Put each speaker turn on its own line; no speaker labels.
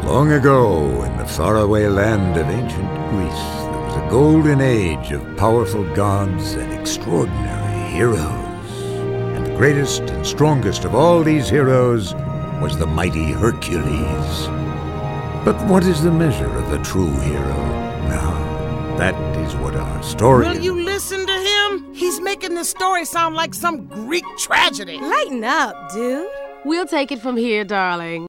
Long ago, in the faraway land of ancient Greece, there was a golden age of powerful gods and extraordinary heroes. And the greatest and strongest of all these heroes was the mighty Hercules. But what is the measure of a true hero? Now, that is what our story
Will you listen to him? He's making this story sound like some Greek tragedy.
Lighten up, dude.
We'll take it from here, darling.